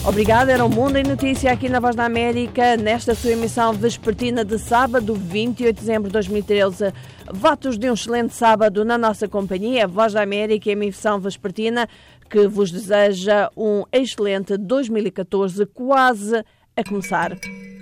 Obrigada, era o Mundo em Notícia aqui na Voz da América, nesta sua emissão vespertina de sábado, 28 de dezembro de 2013. Votos de um excelente sábado na nossa companhia, Voz da América, emissão vespertina, que vos deseja um excelente 2014 quase a começar.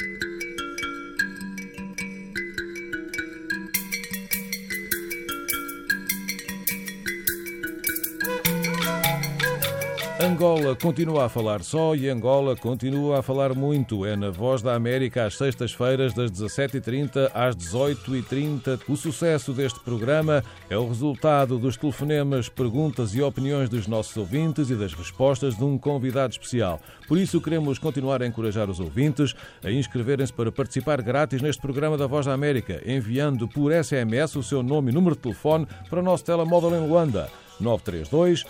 Angola continua a falar só e Angola continua a falar muito. É na Voz da América às sextas-feiras das 17h30 às 18h30. O sucesso deste programa é o resultado dos telefonemas, perguntas e opiniões dos nossos ouvintes e das respostas de um convidado especial. Por isso queremos continuar a encorajar os ouvintes a inscreverem-se para participar grátis neste programa da Voz da América, enviando por SMS o seu nome e número de telefone para o nosso telemóvel em Luanda, 932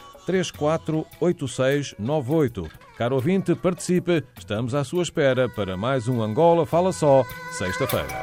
348698. Caro ouvinte, participe. Estamos à sua espera para mais um Angola Fala Só, sexta-feira.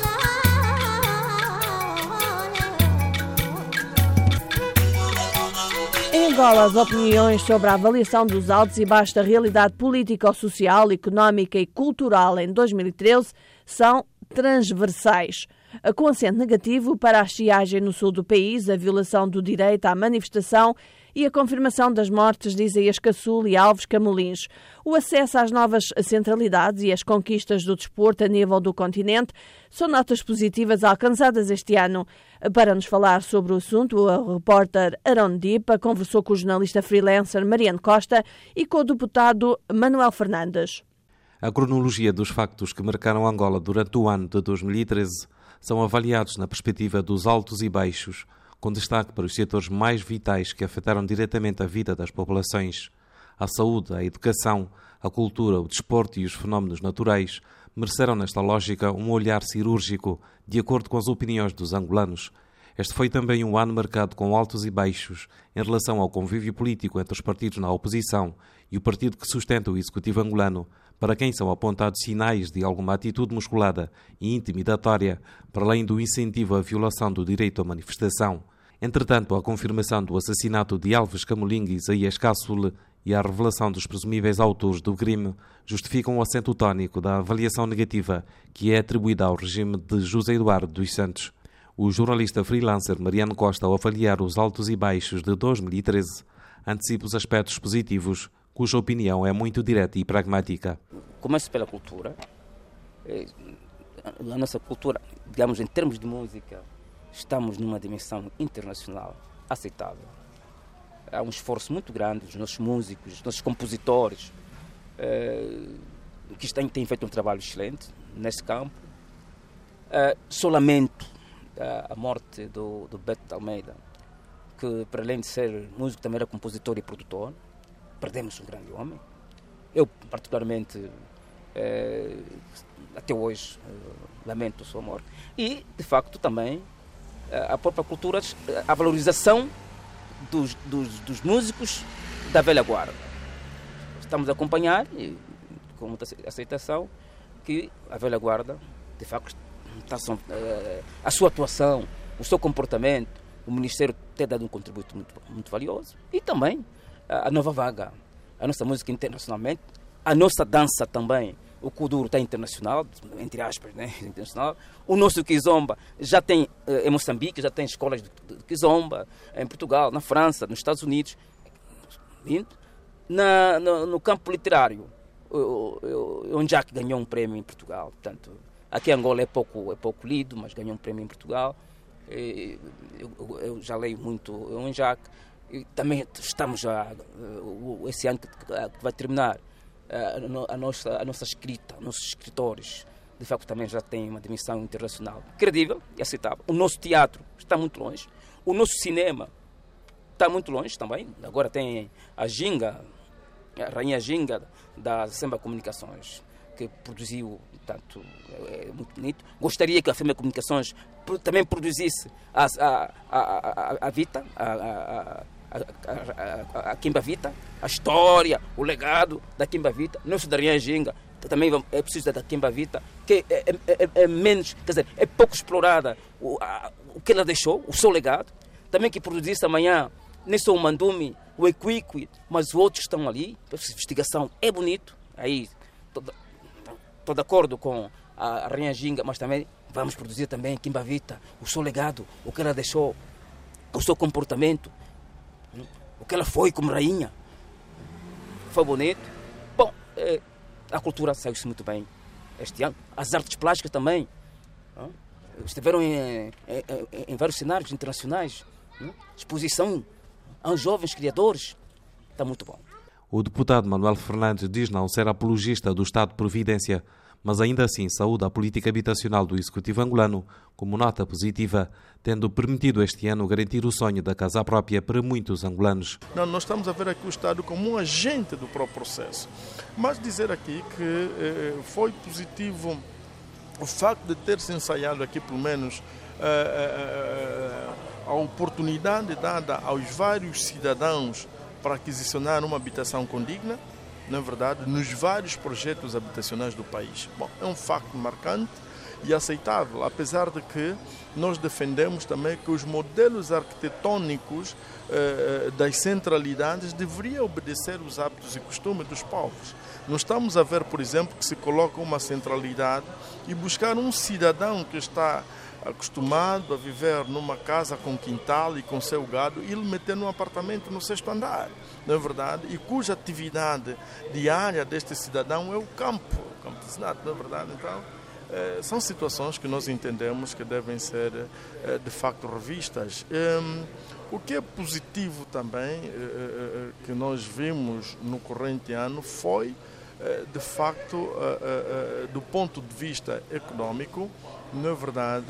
Em Angola, as opiniões sobre a avaliação dos altos e baixos da realidade político-social, económica e cultural em 2013 são transversais. Com acento negativo para a estiagem no sul do país, a violação do direito à manifestação e a confirmação das mortes de Isaías Caçul e Alves Camolins. O acesso às novas centralidades e as conquistas do desporto a nível do continente são notas positivas alcançadas este ano. Para nos falar sobre o assunto, o repórter Arão Dipa conversou com o jornalista freelancer Mariano Costa e com o deputado Manuel Fernandes. A cronologia dos factos que marcaram Angola durante o ano de 2013 são avaliados na perspectiva dos altos e baixos, com destaque para os setores mais vitais que afetaram diretamente a vida das populações. A saúde, a educação, a cultura, o desporto e os fenómenos naturais mereceram nesta lógica um olhar cirúrgico, de acordo com as opiniões dos angolanos. Este foi também um ano marcado com altos e baixos em relação ao convívio político entre os partidos na oposição e o partido que sustenta o executivo angolano, para quem são apontados sinais de alguma atitude musculada e intimidatória, para além do incentivo à violação do direito à manifestação. Entretanto, a confirmação do assassinato de Alves Camolins e Isaías Caçul e a revelação dos presumíveis autores do crime justificam o acento tónico da avaliação negativa que é atribuída ao regime de José Eduardo dos Santos. O jornalista freelancer Mariano Costa, ao avaliar os altos e baixos de 2013, antecipa os aspectos positivos, cuja opinião é muito direta e pragmática. Começo pela cultura. A nossa cultura, digamos, em termos de música, estamos numa dimensão internacional aceitável. Há um esforço muito grande dos nossos músicos, dos nossos compositores, que têm feito um trabalho excelente nesse campo. Só lamento a morte do Beto de Almeida, que, para além de ser músico, também era compositor e produtor. Perdemos um grande homem. Eu, particularmente, até hoje, lamento a sua morte. E, de facto, também a própria cultura, a valorização dos músicos da velha guarda. Estamos a acompanhar, com muita aceitação, que a velha guarda, de facto, a sua atuação, o seu comportamento, o Ministério tem dado um contributo muito, muito valioso. E também a nova vaga, a nossa música internacionalmente, a nossa dança também. O Kuduro está internacional, entre aspas, né? Internacional. O nosso Kizomba já tem, em Moçambique, já tem escolas de Kizomba, em Portugal, na França, nos Estados Unidos. No campo literário, o Onjak ganhou um prêmio em Portugal. Portanto, aqui em Angola é pouco lido, mas ganhou um prêmio em Portugal. Eu já leio muito o Onjak. Também estamos esse ano que vai terminar, a nossa escrita, nossos escritores, de facto, também já tem uma dimensão internacional credível e aceitável. O nosso teatro está muito longe, o nosso cinema está muito longe também. Agora tem a Ginga, a Rainha Ginga da Semba Comunicações, que produziu, portanto, é muito bonito. Gostaria que a Semba Comunicações também produzisse a Vita, a Kimba Vita, a história, o legado da Kimba Vita. Nosso da Rainha Ginga também é preciso da Kimba Vita, que é menos, quer dizer, é pouco explorada o que ela deixou, o seu legado. Também que produzisse amanhã, nem só o Mandume, o Equique, mas os outros estão ali. A investigação é bonito, Aí estou de acordo com a Rainha Ginga, mas também vamos produzir também Kimbavita, o seu legado, o que ela deixou, o seu comportamento, o que ela foi como rainha. Foi bonito. Bom, a cultura saiu-se muito bem este ano. As artes plásticas também estiveram em vários cenários internacionais. Exposição aos jovens criadores. Está muito bom. O deputado Manuel Fernandes diz não ser apologista do Estado de Providência, mas ainda assim saúda a política habitacional do Executivo angolano como nota positiva, tendo permitido este ano garantir o sonho da casa própria para muitos angolanos. Não, nós estamos a ver aqui o Estado como um agente do próprio processo. Mas dizer aqui que foi positivo o facto de ter-se ensaiado aqui, pelo menos, a oportunidade dada aos vários cidadãos para aquisicionar uma habitação condigna, na verdade, nos vários projetos habitacionais do país. Bom, é um facto marcante e aceitável, apesar de que nós defendemos também que os modelos arquitetônicos das centralidades deveriam obedecer os hábitos e costumes dos povos. Não estamos a ver, por exemplo, que se coloca uma centralidade e buscar um cidadão que está acostumado a viver numa casa com quintal e com seu gado e ele meter num apartamento no 6º andar, não é verdade? E cuja atividade diária deste cidadão é o campesinato, não é verdade? Então, são situações que nós entendemos que devem ser, de facto, revistas. O que é positivo também, que nós vimos no corrente ano, foi, de facto, do ponto de vista econômico, na verdade,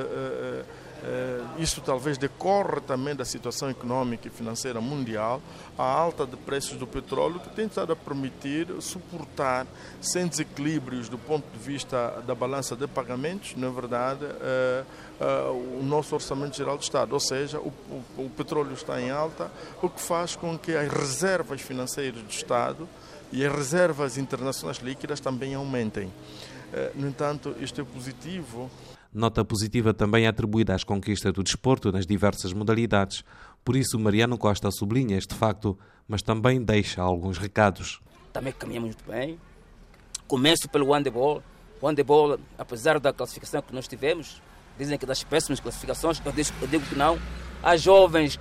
isso talvez decorre também da situação econômica e financeira mundial, a alta de preços do petróleo que tem estado a permitir suportar, sem desequilíbrios do ponto de vista da balança de pagamentos, na verdade, o nosso Orçamento Geral do Estado. Ou seja, o petróleo está em alta, o que faz com que as reservas financeiras do Estado e as reservas internacionais líquidas também aumentem. No entanto, isto é positivo. Nota positiva também atribuída às conquistas do desporto nas diversas modalidades. Por isso, Mariano Costa sublinha este facto, mas também deixa alguns recados. Também caminhamos muito bem. Começo pelo handebol. O handebol, apesar da classificação que nós tivemos, dizem que das péssimas classificações, eu digo que não. As jovens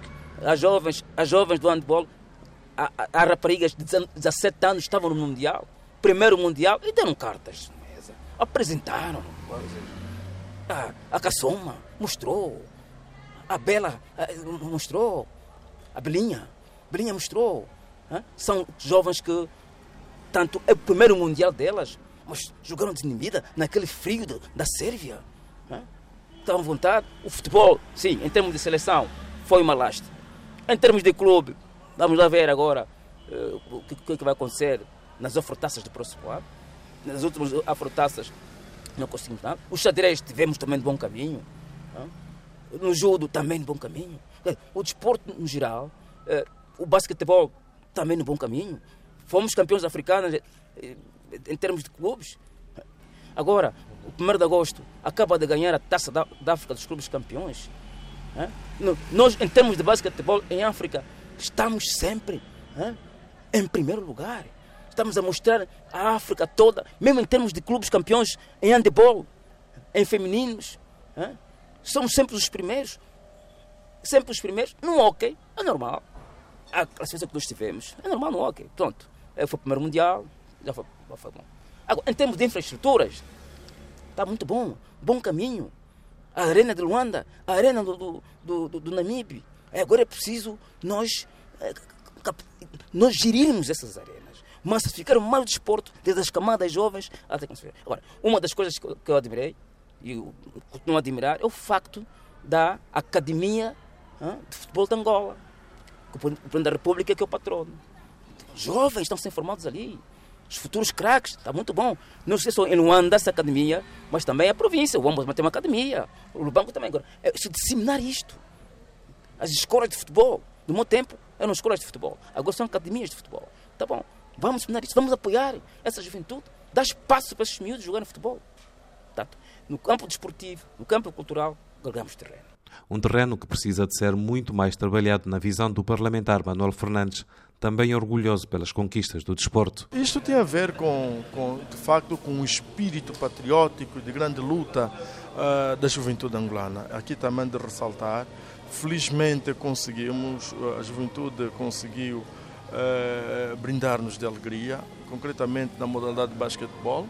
do handebol, as raparigas de 17 anos estavam no Mundial, primeiro Mundial, e deram cartas. Apresentaram coisas. A Caçoma mostrou. A Bela mostrou. A Belinha mostrou. São jovens que, tanto é o primeiro Mundial delas, mas jogaram desinibida naquele frio da Sérvia. Estavam à vontade. O futebol, sim, em termos de seleção, foi uma lastre. Em termos de clube, vamos lá ver agora o que vai acontecer nas afrotaças do próximo ano. Nas últimas afrotaças não conseguimos nada. O xadrez tivemos também de bom caminho. No judo também de bom caminho. O desporto no geral, o basquetebol também no bom caminho. Fomos campeões africanos em termos de clubes. Agora, o 1º de agosto acaba de ganhar a Taça da África dos Clubes Campeões. Nós, em termos de basquetebol em África, estamos sempre em primeiro lugar. Estamos a mostrar a África toda, mesmo em termos de clubes campeões em handebol, em femininos. Somos sempre os primeiros. Sempre os primeiros. No hóquei, é normal. A classificação que nós tivemos, é normal no hóquei. Pronto. Foi o primeiro Mundial, já foi bom. Agora, em termos de infraestruturas, está muito bom. Bom caminho. A Arena de Luanda, a Arena do Namibe. Agora é preciso nós gerirmos essas arenas. Massificar mais o desporto, desde as camadas jovens até conseguir. Agora, uma das coisas que eu admirei, e eu continuo a admirar, é o facto da Academia de Futebol de Angola, que o Presidente da República que é o patrono. Jovens estão sendo formados ali, os futuros craques, está muito bom. Não sei só em Luanda essa academia, mas também a província, o Ambos tem uma academia, o Lubango também. Agora, se disseminar isto, as escolas de futebol, do meu tempo, eram escolas de futebol, agora são academias de futebol. Está bom. Vamos disseminar isso, vamos apoiar essa juventude, dar espaço para esses miúdos jogarem futebol. Portanto, no campo desportivo, no campo cultural, ganhamos terreno. Um terreno que precisa de ser muito mais trabalhado na visão do parlamentar Manuel Fernandes, também orgulhoso pelas conquistas do desporto. Isto tem a ver de facto, com o espírito patriótico de grande luta da juventude angolana. Aqui também de ressaltar, felizmente a juventude conseguiu brindar-nos de alegria, concretamente na modalidade de basquetebol,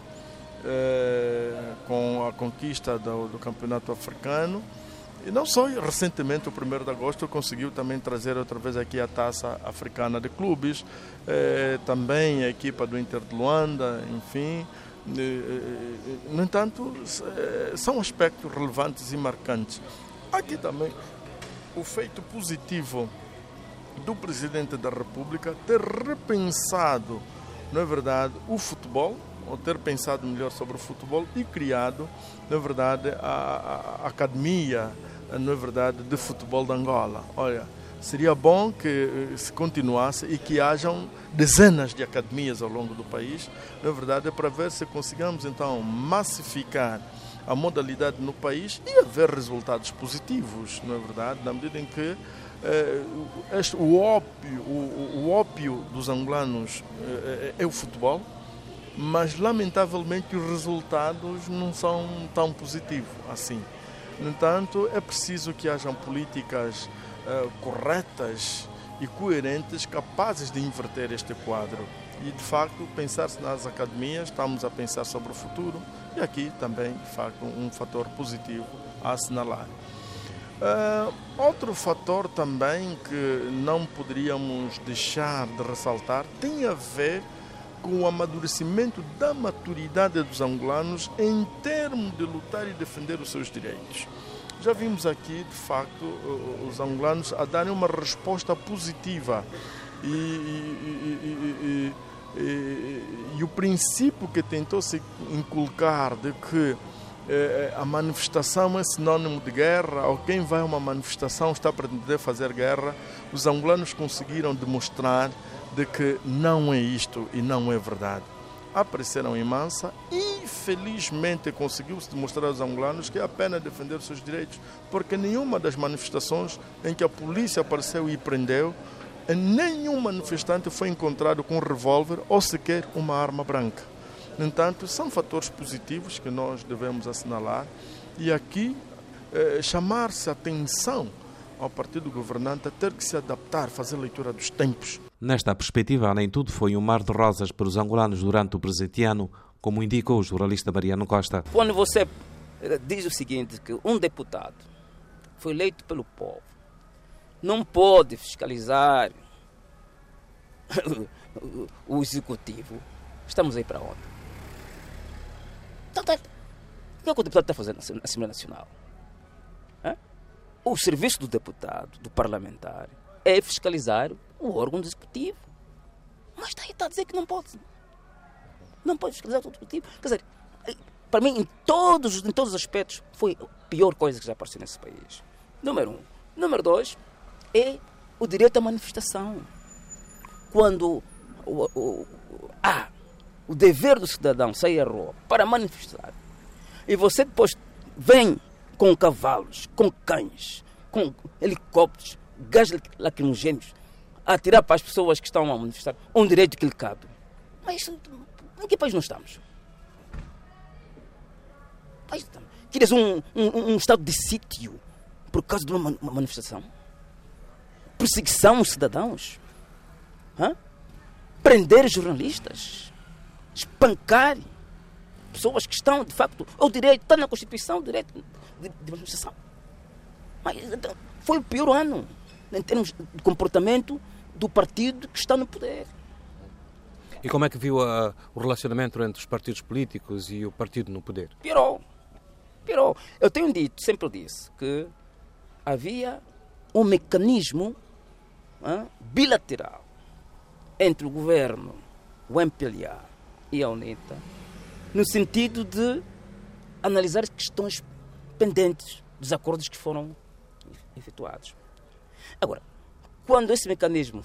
com a conquista do campeonato africano. E não só, recentemente, o 1º de agosto, conseguiu também trazer outra vez aqui a taça africana de clubes, também a equipa do Inter de Luanda, enfim. No entanto, são aspectos relevantes e marcantes. Aqui também o feito positivo do Presidente da República ter repensado, não é verdade, o futebol, ou ter pensado melhor sobre o futebol e criado, na verdade, a Academia, na verdade, de Futebol de Angola. Olha, seria bom que se continuasse e que hajam dezenas de academias ao longo do país, na verdade, para ver se conseguimos então massificar a modalidade no país e haver resultados positivos, não é verdade, na medida em que o ópio dos angolanos é o futebol, mas lamentavelmente os resultados não são tão positivos assim. No entanto, é preciso que hajam políticas corretas e coerentes, capazes de inverter este quadro. E, de facto, pensar-se nas academias, estamos a pensar sobre o futuro, e aqui também, de facto, um fator positivo a assinalar. Outro fator também que não poderíamos deixar de ressaltar tem a ver com o amadurecimento da maturidade dos angolanos em termos de lutar e defender os seus direitos. Já vimos aqui, de facto, os angolanos a darem uma resposta positiva e o princípio que tentou se inculcar de que a manifestação é sinónimo de guerra, ou quem vai a uma manifestação está a pretender fazer guerra, os angolanos conseguiram demonstrar de que não é isto e não é verdade. Apareceram em massa e felizmente conseguiu-se demonstrar aos angolanos que é apenas defender os seus direitos, porque nenhuma das manifestações em que a polícia apareceu e prendeu, nenhum manifestante foi encontrado com um revólver ou sequer uma arma branca. No entanto, são fatores positivos que nós devemos assinalar e aqui chamar-se a atenção ao partido governante a ter que se adaptar, fazer leitura dos tempos. Nesta perspectiva, nem tudo foi um mar de rosas para os angolanos durante o presente ano, como indicou o jornalista Mariano Costa. Quando você diz o seguinte, que um deputado foi eleito pelo povo, não pode fiscalizar o executivo, estamos aí para onde? Então, o que é que o deputado está fazendo na Assembleia Nacional? O serviço do deputado, do parlamentar, é fiscalizar o órgão do executivo. Mas está a dizer que não pode. Não pode fiscalizar o executivo. Quer dizer, para mim, em todos os aspectos, foi a pior coisa que já apareceu nesse país. Número 1. Número 2 é o direito à manifestação. Quando o dever do cidadão sair à rua para manifestar, e você depois vem com cavalos, com cães, com helicópteros, gás lacrimogéneos, a atirar para as pessoas que estão a manifestar um direito que lhe cabe. Mas em que país nós estamos? Queres um estado de sítio por causa de uma manifestação? Perseguição aos cidadãos? Prender jornalistas? Espancar pessoas que estão, de facto, o direito, está na Constituição, o direito de manifestação. Mas foi o pior ano em termos de comportamento do partido que está no poder. E como é que viu o relacionamento entre os partidos políticos e o partido no poder? Piorou. Eu tenho dito, sempre disse, que havia um mecanismo bilateral entre o governo, o MPLA e a UNITA, no sentido de analisar as questões pendentes dos acordos que foram efetuados. Agora, quando esse mecanismo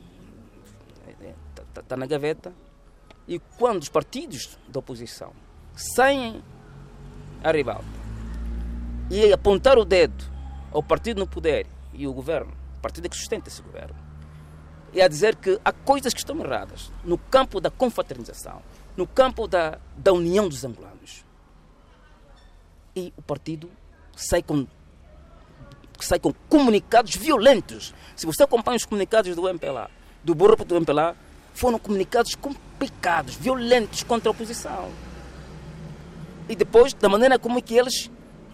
está na gaveta, e quando os partidos da oposição saem à ribalta e apontar o dedo ao partido no poder e o governo, o partido que sustenta esse governo, é a dizer que há coisas que estão erradas no campo da confraternização, no campo da união dos angolanos. E o partido sai com comunicados violentos. Se você acompanha os comunicados do MPLA, do grupo do MPLA, foram comunicados complicados, violentos contra a oposição. E depois, da maneira como é que eles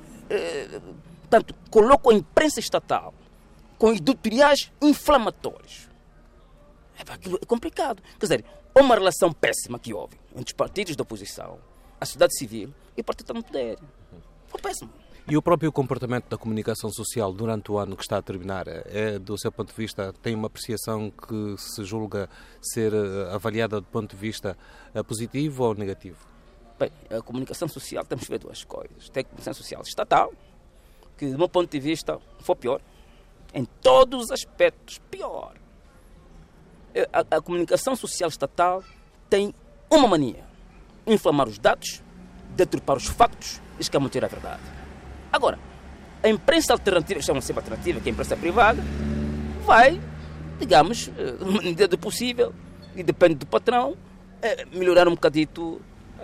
colocam a imprensa estatal com editoriais inflamatórios. Aquilo é complicado. Quer dizer, uma relação péssima que houve entre os partidos da oposição, a sociedade civil e o partido no poder. Foi péssimo. E o próprio comportamento da comunicação social durante o ano que está a terminar, do seu ponto de vista, tem uma apreciação que se julga ser avaliada do ponto de vista positivo ou negativo? Bem, a comunicação social, temos que ver duas coisas. Tem a comunicação social estatal, que do meu ponto de vista foi pior. Em todos os aspectos, pior. A comunicação social estatal tem uma mania: inflamar os dados, deturpar os factos e escamotear a verdade. Agora, a imprensa alternativa, chama-se sempre alternativa, que é a imprensa privada, vai, digamos, na medida do possível, e depende do patrão, melhorar um bocadito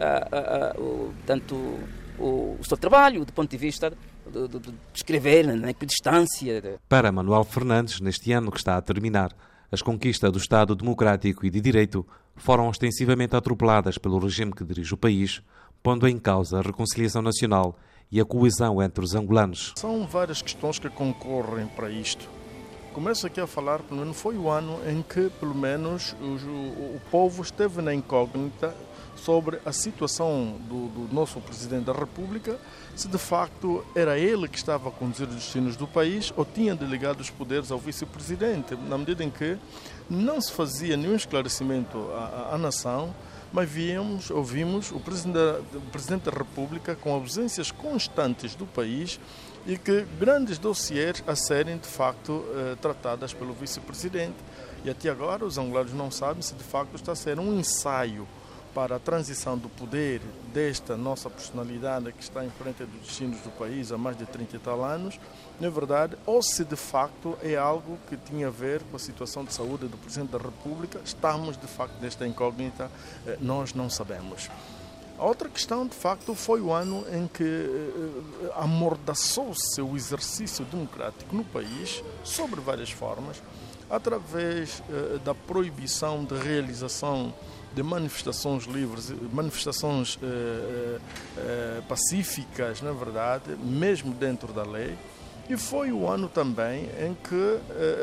o seu trabalho, do ponto de vista de escrever na equidistância. Para Manuel Fernandes, neste ano que está a terminar, as conquistas do Estado democrático e de direito foram ostensivamente atropeladas pelo regime que dirige o país, pondo em causa a reconciliação nacional e a coesão entre os angolanos. São várias questões que concorrem para isto. Começo aqui a falar, pelo menos foi o ano em que, pelo menos, o povo esteve na incógnita sobre a situação do nosso Presidente da República, se de facto era ele que estava a conduzir os destinos do país ou tinha delegado os poderes ao Vice-Presidente, na medida em que não se fazia nenhum esclarecimento à nação, mas ouvimos o Presidente da República com ausências constantes do país e que grandes dossiês a serem, de facto, tratadas pelo Vice-Presidente. E até agora os angolanos não sabem se, de facto, está a ser um ensaio para a transição do poder desta nossa personalidade que está em frente dos destinos do país há mais de 30 e tal anos, na verdade, ou se de facto é algo que tinha a ver com a situação de saúde do Presidente da República. Estamos de facto nesta incógnita, nós não sabemos. A outra questão, de facto, foi o ano em que amordaçou-se o exercício democrático no país, sobre várias formas, através da proibição de realização de manifestações livres, manifestações pacíficas, na verdade, mesmo dentro da lei. E foi o ano também em que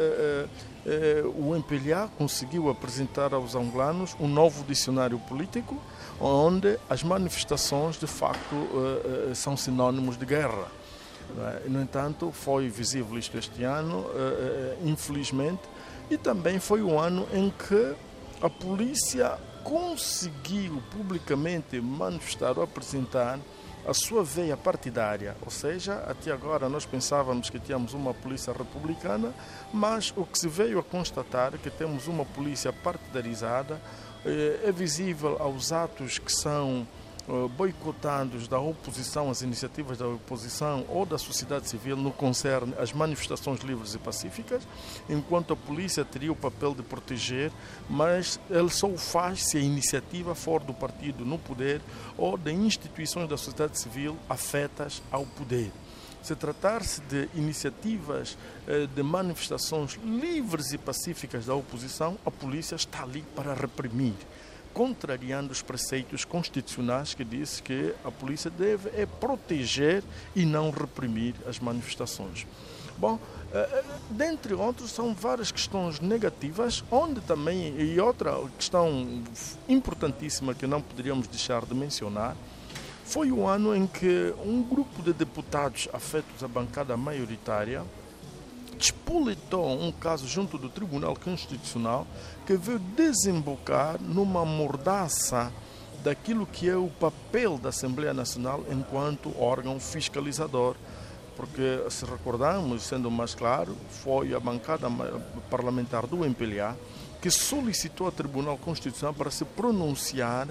o MPLA conseguiu apresentar aos angolanos um novo dicionário político, onde as manifestações, de facto, são sinónimos de guerra. No entanto, foi visível isto este ano, infelizmente, e também foi o ano em que a polícia conseguiu publicamente manifestar ou apresentar a sua veia partidária, ou seja, até agora nós pensávamos que tínhamos uma polícia republicana, mas o que se veio a constatar é que temos uma polícia partidarizada, é visível aos atos que são boicotados da oposição, as iniciativas da oposição ou da sociedade civil no que concerne às manifestações livres e pacíficas, enquanto a polícia teria o papel de proteger, mas ele só o faz se a iniciativa for do partido no poder ou de instituições da sociedade civil afetas ao poder. Se tratar-se de iniciativas de manifestações livres e pacíficas da oposição, a polícia está ali para reprimir, contrariando os preceitos constitucionais que diz que a polícia deve proteger e não reprimir as manifestações. Bom, dentre outros, são várias questões negativas, onde também, e outra questão importantíssima que não poderíamos deixar de mencionar, foi o ano em que um grupo de deputados afetos à bancada maioritária despolitou um caso junto do Tribunal Constitucional que veio desembocar numa mordaça daquilo que é o papel da Assembleia Nacional enquanto órgão fiscalizador. Porque, se recordarmos, sendo mais claro, foi a bancada parlamentar do MPLA que solicitou ao Tribunal Constitucional para se pronunciar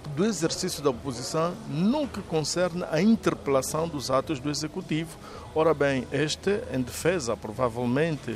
do exercício da oposição no que concerne a interpelação dos atos do Executivo. Ora bem, este, em defesa, provavelmente,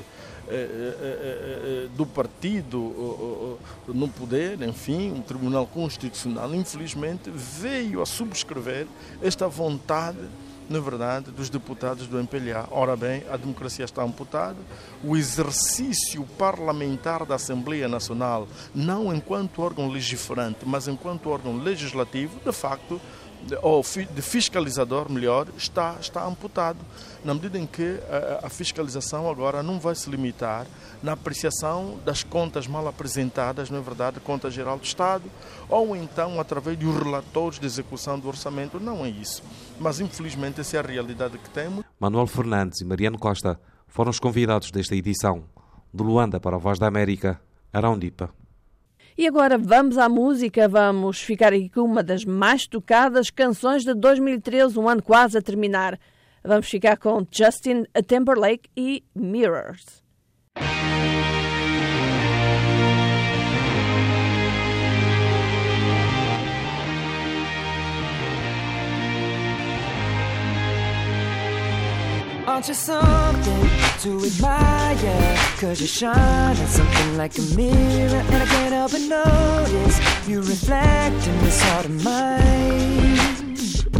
do partido no poder, enfim, o Tribunal Constitucional, infelizmente, veio a subscrever esta vontade, na verdade, dos deputados do MPLA. Ora bem, a democracia está amputada, o exercício parlamentar da Assembleia Nacional, não enquanto órgão legiferante, mas enquanto órgão legislativo, de facto, ou de fiscalizador, melhor, está amputado, na medida em que a fiscalização agora não vai se limitar na apreciação das contas mal apresentadas, não é verdade, Conta Geral do Estado, ou então através dos relatórios de execução do orçamento. Não é isso, mas infelizmente essa é a realidade que temos. Manuel Fernandes e Mariano Costa foram os convidados desta edição. De Luanda para a Voz da América, Arão Dipa. E agora vamos à música, vamos ficar aqui com uma das mais tocadas canções de 2013, um ano quase a terminar. Vamos ficar com Justin Timberlake e Mirrors. Aren't you something to admire? 'Cause you shine at something like a mirror, and I can't help but notice you reflect in this heart of mine.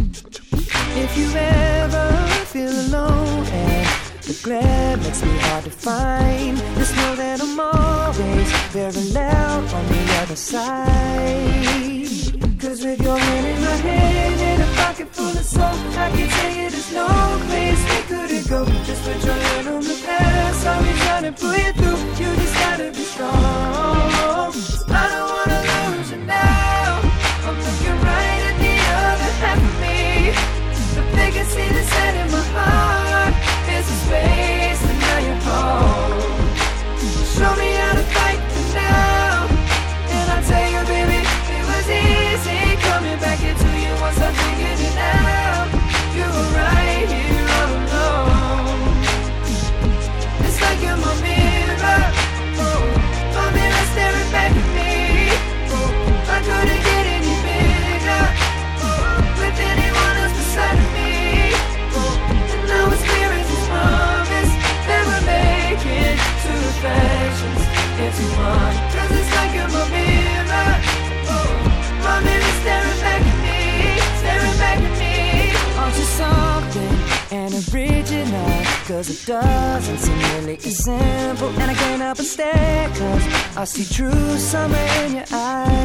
If you ever feel alone and the glare makes me hard to find, just know that I'm always parallel on the other side. 'Cause with your hand in my hand and a pocket full of soul, I can tell you there's no place we couldn't go. Just put your hand on the past, I'll be trying to pull you through. You just gotta be strong. I don't wanna lose you now. I'm looking right at the other half of me. The vacancy that's set in my heart is a space, and now you're home. Show me how to fight for now, and I'll tell you, baby, it was easy coming back into you once I figured it out. You were right here all alone. It's like you're my mirror, oh, my mirror staring back at me. Oh, I couldn't get any bigger, oh, with anyone else beside of me. Oh, and now it's clear as this promise that we're making two reflections into one. 'Cause it's like you're my mirror, oh, my mirror staring back at me, staring back at me. Aren't you something and original? 'Cause it doesn't seem really as simple, and I can't help but stare, 'cause I see true summer in your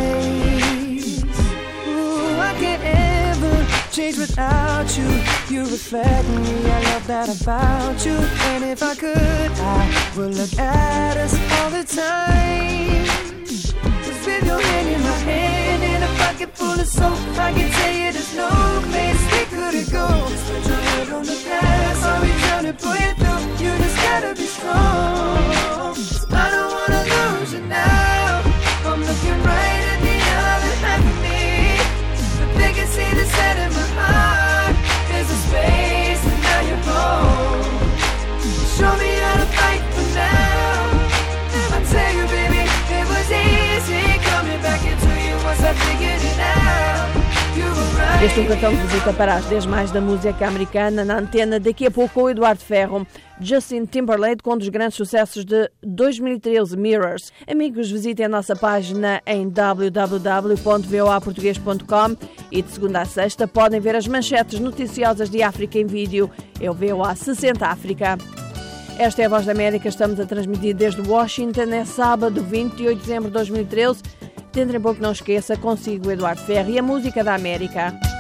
eyes. Ooh, I can't ever change without you. You reflect me, I love that about you. And if I could, I would look at us all the time. 'Cause with your hand in my hand and a pocket full of soap, I can tell you there's no place we couldn't go. Just put your head on the past, I'll be trying to pull you through. You just gotta be strong. I don't wanna lose you now. I'm looking right at the other half of me. The vacancy that's set in my heart is a space, and now you're home. Show me how to fight for now. I tell you, baby, it was easy coming back into you once I figured it out. You were right. Este é um cartão de visita para as 10 mais da música americana na antena. Daqui a pouco o Eduardo Ferro. Justin Timberlake com um dos grandes sucessos de 2013, Mirrors. Amigos, visitem a nossa página em www.voaportugues.com e de segunda a sexta podem ver as manchetes noticiosas de África em vídeo. É o VOA 60 África. Esta é a Voz da América, estamos a transmitir desde Washington, é sábado 28 de dezembro de 2013. Dentro em pouco, não esqueça, consigo Eduardo Ferro e a música da América.